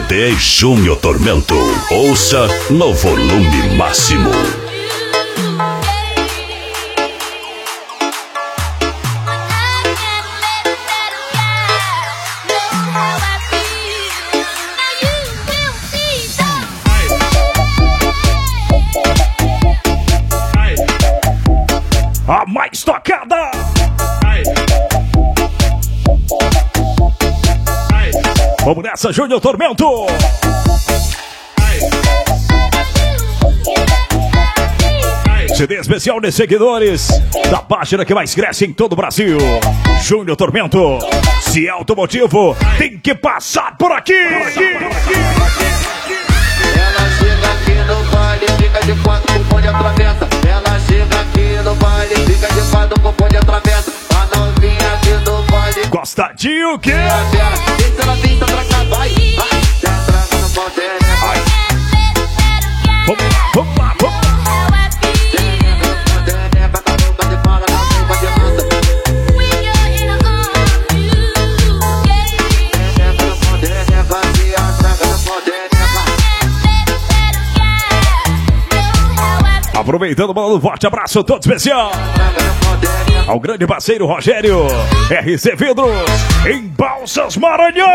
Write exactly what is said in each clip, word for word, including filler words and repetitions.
D Júnior Tormento. Ouça no volume máximo. A mais tocada. Vamos nessa, Júnior Tormento. C D especial de seguidores da página que mais cresce em todo o Brasil. Júnior Tormento. Se é automotivo, tem que passar por aqui. Por aqui, por aqui. Ela chega aqui no baile, fica de quatro com o bonde atravessa. Ela chega aqui no baile, fica de quatro com o bonde atravessa. A novinha aqui no baile. Gosta de o quê? Deixa ela vir, tá pra cá, vai. Já tranca no pau dela. Vamos lá, vamos lá, vamos lá. Aproveitando, mandando um forte abraço todo especial ao grande parceiro Rogério, R C Vidros, em Balsas Maranhão.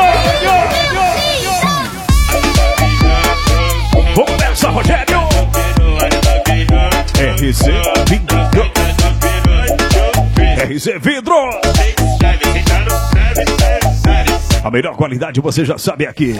Vamos nessa, Rogério. R C Vidros. R C Vidros. A melhor qualidade você já sabe aqui.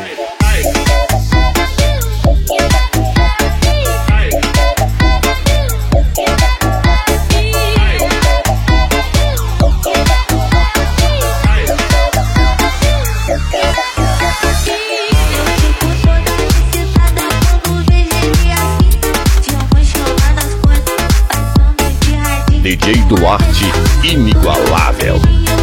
D J Duarte, inigualável.